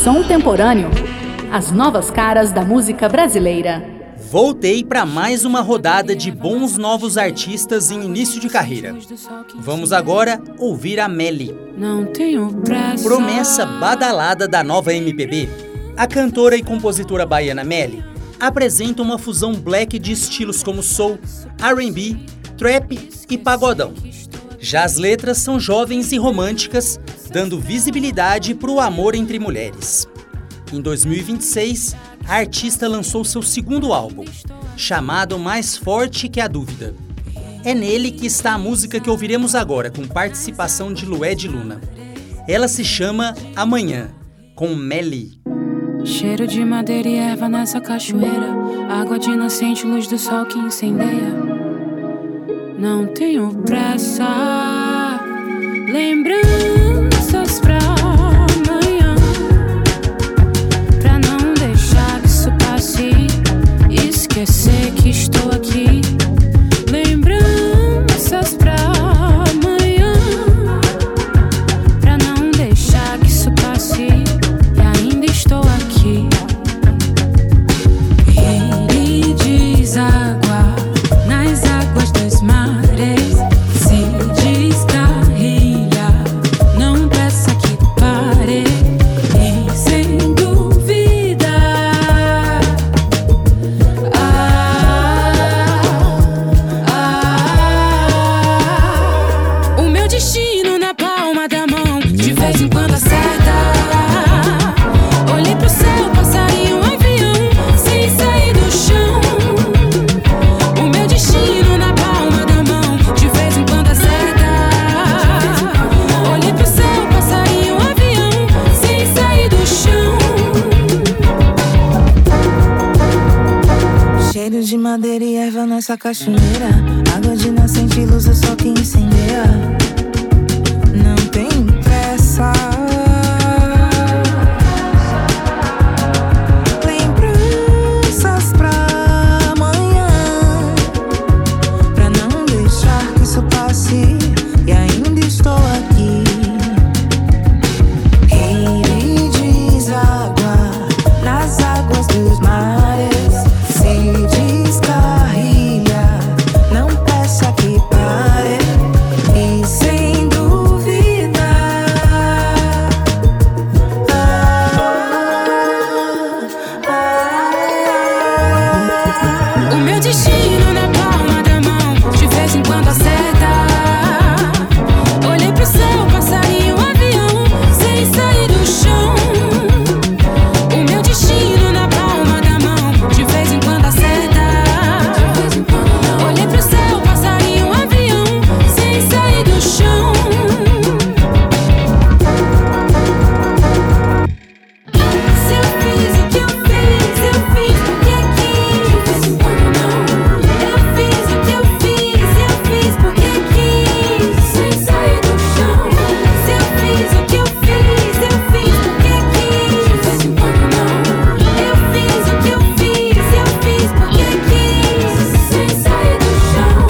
Som Temporâneo. As novas caras da música brasileira. Voltei para mais uma rodada de bons novos artistas em início de carreira. Vamos agora ouvir a Melly. Promessa badalada da nova MPB, a cantora e compositora baiana Melly apresenta uma fusão black de estilos como soul, R&B, trap e pagodão. Já as letras são jovens e românticas, dando visibilidade para o amor entre mulheres. Em 2026, a artista lançou seu segundo álbum, chamado Mais Forte que a Dúvida. É nele que está a música que ouviremos agora, com participação de Lued Luna. Ela se chama Amanhã, com Melly. Cheiro de madeira e erva nessa cachoeira, água de nascente, luz do sol que incendeia. Não tenho pressa, lembranças pra amanhã, pra não deixar que isso passe, esquecer que estou aqui. Lembranças pra amanhã, pra não deixar que isso passe, e ainda estou aqui. Ele deságua nas águas dos mares, se descarrilha, não peça que pare, e sem dúvida, o meu destino na palma da mão, de vez em quando acerta. Olhei pro céu, passarinho, um avião, sem sair do chão. O meu destino na palma da mão, de vez em quando acerta. Olhei pro céu, passarinho, um avião, sem sair do chão. Cheiro de madeira e erva nessa cachoeira, água de nascente, luz do sol que incendeia. Não tem pressa, lembranças pra amanhã, pra não deixar que isso passe, e ainda estou aqui. Ele deságua nas águas dos mares, se descarrilha, não peça que pare, e sem dúvida, o meu destino na palma da mão, de vez em quando acerta. Olhei pro céu, passarinho, um avião, sem sair do chão. O meu destino na palma da mão, de vez em quando acerta. Olhei pro céu, passarinho, um avião, sem sair do chão. Se eu fiz o que eu fiz porque quis. Eu fiz o que eu fiz porque quis. Sem sair do chão. Se eu fiz o que eu fiz porque quis. Eu fiz o que eu fiz porque quis. Sem sair do chão.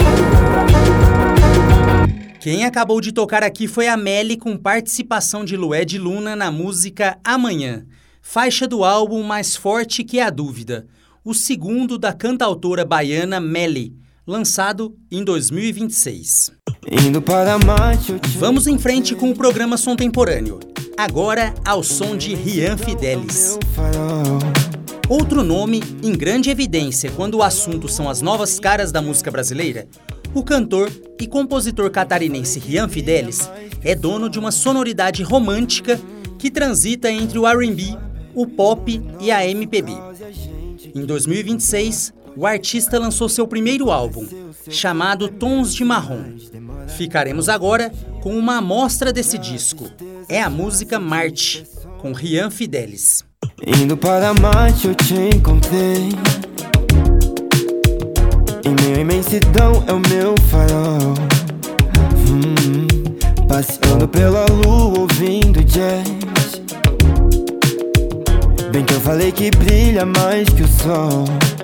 Quem acabou de tocar aqui foi a Melly, com participação de Lued Luna na música Amanhã, faixa do álbum Mais Forte que a Dúvida, o segundo da cantautora baiana Melly, lançado em 2026. Indo para Marte, eu te... Vamos em frente com o programa Som Temporâneo, agora ao som de Rian Fidelis. Outro nome em grande evidência quando o assunto são as novas caras da música brasileira, o cantor e compositor catarinense Rian Fidelis é dono de uma sonoridade romântica que transita entre o R&B, o pop e a MPB. Em 2026, o artista lançou seu primeiro álbum, chamado Tons de Marrom. Ficaremos agora com uma amostra desse disco. É a música Marte, com Rian Fidelis. Indo para Marte eu te encontrei, em meio à imensidão é o meu farol. Passeando pela lua ouvindo jazz, bem que eu falei que brilha mais que o sol.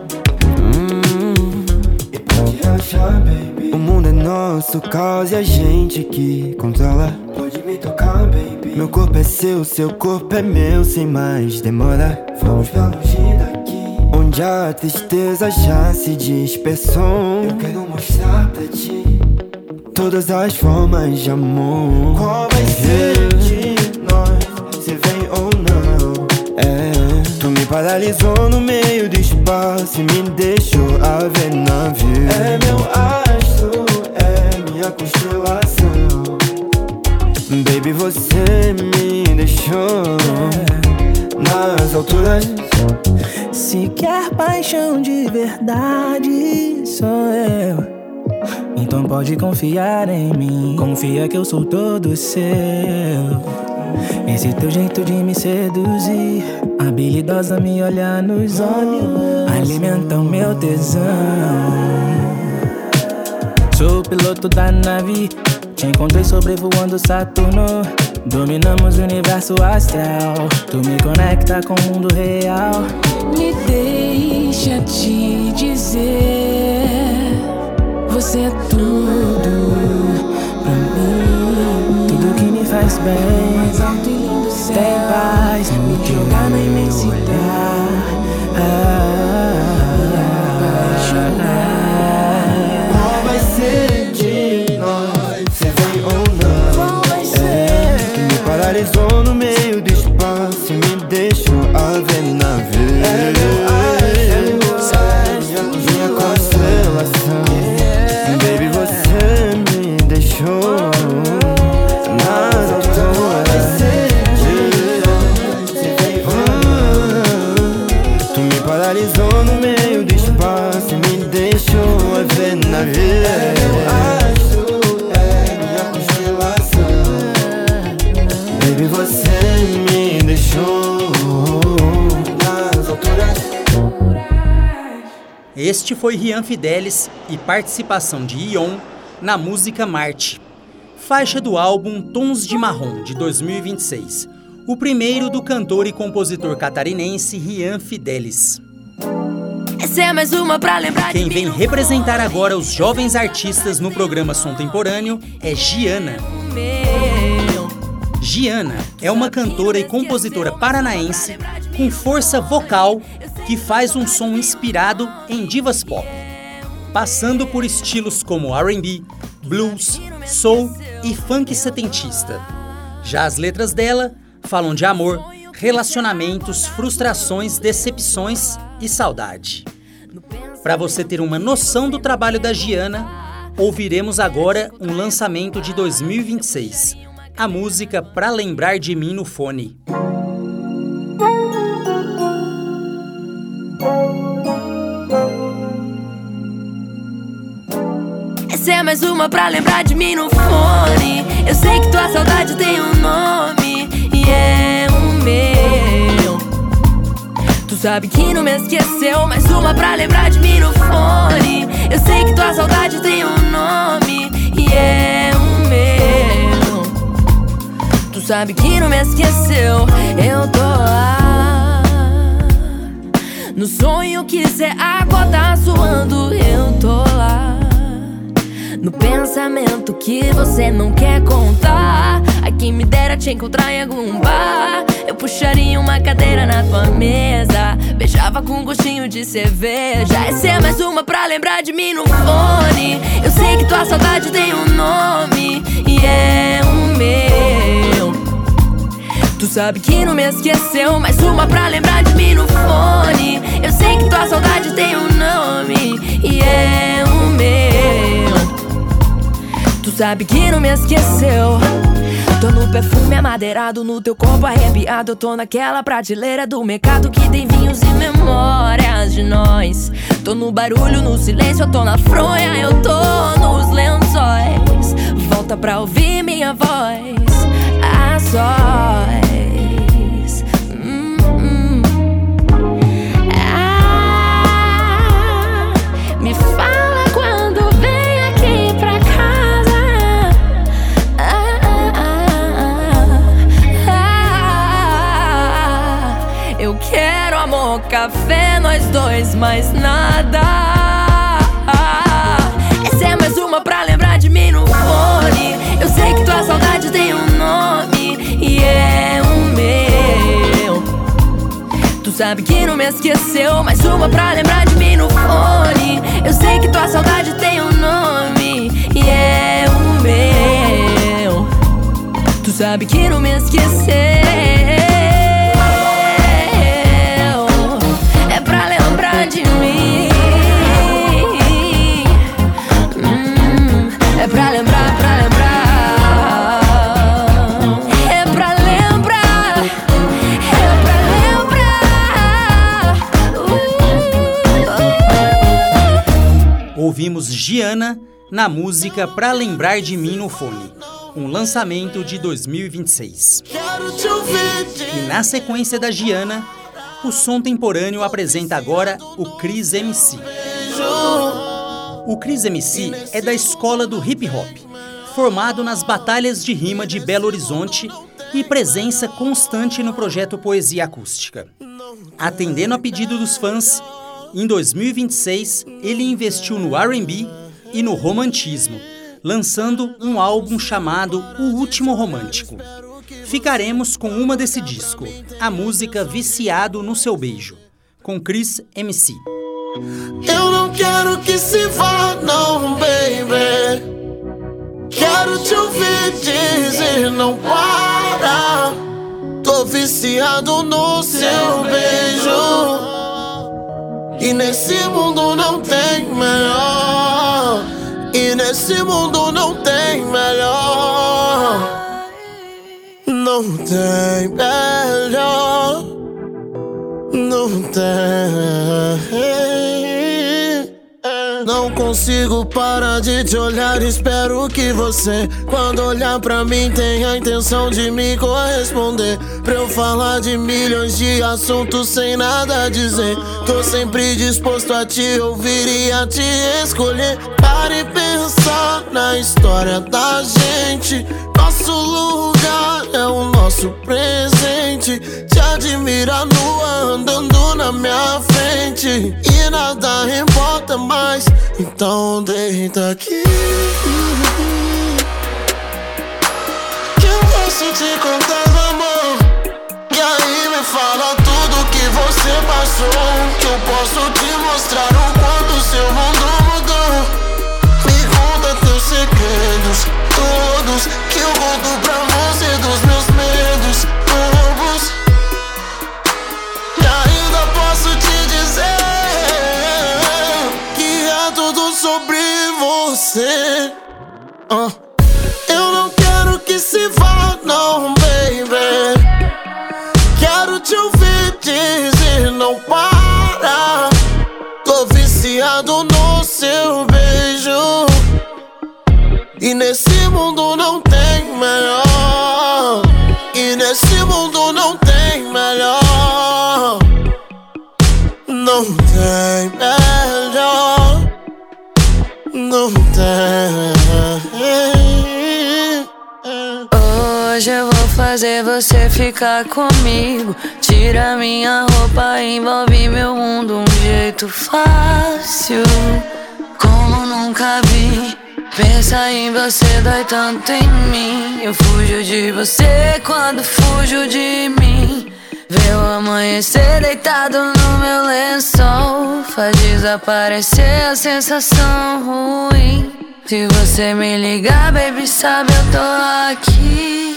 E pode relaxar, baby, o mundo é nosso caos e a gente que controla. Pode me tocar, baby, Meu corpo é seu corpo é meu. Sem mais demora, vamos pra longe daqui, onde a tristeza já se dispersou. Eu quero mostrar pra ti todas as formas de amor. Qual vai ser de nós, se vem ou não? Tu me paralisou no meio do espaço e me deixou a ver navio. É meu astro, é minha constelação. Baby, você me deixou nas alturas. Se quer paixão de verdade, sou eu. Então pode confiar em mim. Confia que eu sou todo seu. Esse teu jeito de me seduzir, habilidosa, me olhar nos olhos, alimenta o meu tesão. Sou o piloto da nave, te encontrei sobrevoando Saturno. Dominamos o universo astral, tu me conecta com o mundo real. Me deixa te dizer, você é tudo pra mim, tudo que me faz bem. Mais alto e lindo céu, tem paz, me jogar na imensidão. Qual vai ser de nós, se vem ou não? Qual vai ser? Tu me paralisou no meio do espaço e me deixou a ver navio. Minha constelação. Baby, você me deixou nas alturas. Tu me paralisou no meio do espaço e me deixou a ver navio. É minha constelação. Baby, você me deixou nas alturas. Este foi Rian Fidelis e participação de Ion na música Marte, faixa do álbum Tons de Marrom, de 2026, o primeiro do cantor e compositor catarinense Rian Fidelis. Essa é mais uma pra lembrar. Quem vem representar agora os jovens artistas no programa Som Temporâneo é Giana. Giana é uma cantora e compositora paranaense com força vocal que faz um som inspirado em divas pop, passando por estilos como R&B, blues, soul e funk setentista. Já as letras dela falam de amor, relacionamentos, frustrações, decepções e saudade. Para você ter uma noção do trabalho da Giana, ouviremos agora um lançamento de 2026, a música Pra Lembrar de Mim no Fone. Essa é mais uma pra lembrar de mim no fone. Eu sei que tua saudade tem um nome e é o meu. Tu sabe que não me esqueceu. Mais uma pra lembrar de mim no fone. Eu sei que tua saudade tem um nome e é o meu. Tu sabe que não me esqueceu. Eu tô lá no sonho que cê água tá suando. Eu tô lá no pensamento que você não quer contar. A quem me dera te encontrar em algum bar. Eu puxaria uma cadeira na tua mesa, beijava com gostinho de cerveja. Essa é mais uma pra lembrar de mim no fone. Eu sei que tua saudade tem um nome e é o meu. Tu sabe que não me esqueceu. Mais uma pra lembrar de mim no fone. Eu sei que tua saudade tem um nome e é o meu. Tu sabe que não me esqueceu. Tô no perfume amadeirado, no teu corpo arrepiado. Eu tô naquela prateleira do mercado que tem vinhos e memórias de nós. Tô no barulho, no silêncio, eu tô na fronha, eu tô nos lençóis. Volta pra ouvir minha voz a sós. Me fala quando vem aqui pra casa. Eu quero amor, café, nós dois, mais nada. Essa é mais uma pra lembrar de mim no fone. Eu sei que tua saudade tem um nome e é o meu. Tu sabe que não me esqueceu, mais uma pra lembrar de mim no fone. Eu sei que tua saudade tem um nome e é o meu. Tu sabe que não me esqueceu, é pra lembrar de mim. É pra lembrar, pra lembrar. É pra lembrar, é pra lembrar. Ouvimos Giana na música Pra Lembrar de Mim no Fone, um lançamento de 2026. E na sequência da Giana, o Som Temporâneo apresenta agora o Cris MC. O Cris MC é da escola do hip hop, formado nas batalhas de rima de Belo Horizonte e presença constante no projeto Poesia Acústica. Atendendo a pedido dos fãs, em 2026 ele investiu no R&B e no romantismo, lançando um álbum chamado O Último Romântico. Ficaremos com uma desse disco, a música Viciado no Seu Beijo, com Cris MC. Eu não quero que se vá, não, baby. Quero te ouvir dizer não para. Tô viciado no seu beijo, e nesse mundo não tem melhor. E nesse mundo não tem melhor. Não tem melhor. Não tem. Não consigo parar de te olhar. Espero que você, quando olhar pra mim, tenha a intenção de me corresponder. Pra eu falar de milhões de assuntos sem nada a dizer. Tô sempre disposto a te ouvir e a te escolher. Pare e pensar na história da gente. Nosso lugar é o nosso presente. Te admira nua andando na minha frente, e nada importa mais, então deita aqui. Que eu posso te contar, amor? E aí me fala tudo que você passou, que eu posso te mostrar o quanto seu mundo mudou. Me conta teus segredos, todos, que eu conto pra você dos meus medos bobos. E ainda posso te dizer que é tudo sobre você. Eu não quero que se vá, não, baby. Quero te ouvir dizer não para. Tô viciado no seu beijo, e nesse mundo não tem melhor. E nesse mundo não tem melhor. Não tem melhor. Não tem. Hoje eu vou fazer você ficar comigo. Tira minha roupa, envolve meu mundo. Um jeito fácil, como nunca vi. Pensa em você, dói tanto em mim. Eu fujo de você quando fujo de mim. Ver o amanhecer deitado no meu lençol faz desaparecer a sensação ruim. Se você me ligar, baby, sabe eu tô aqui.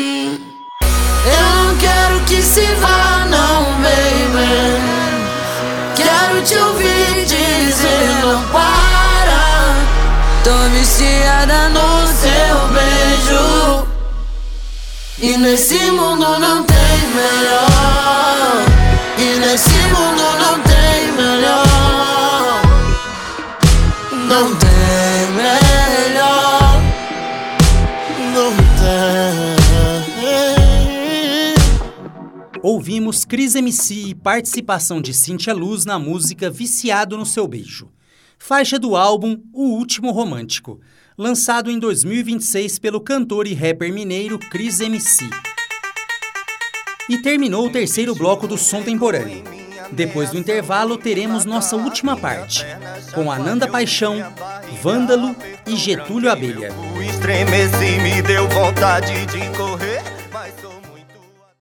Eu não quero que se vá, não, baby. Quero te ouvir dizer não para. Tô viciada no seu beijo, e nesse mundo não tem melhor. E nesse mundo não tem melhor. Não tem melhor. Não tem. Ouvimos Cris MC e participação de Cíntia Luz na música Viciado no Seu Beijo, faixa do álbum O Último Romântico, lançado em 2026 pelo cantor e rapper mineiro Cris MC. E terminou o terceiro bloco do Som Temporâneo. Depois do intervalo, teremos nossa última parte, com Ananda Paixão, Vândalo e Getúlio Abelha. Estremeci, me deu vontade de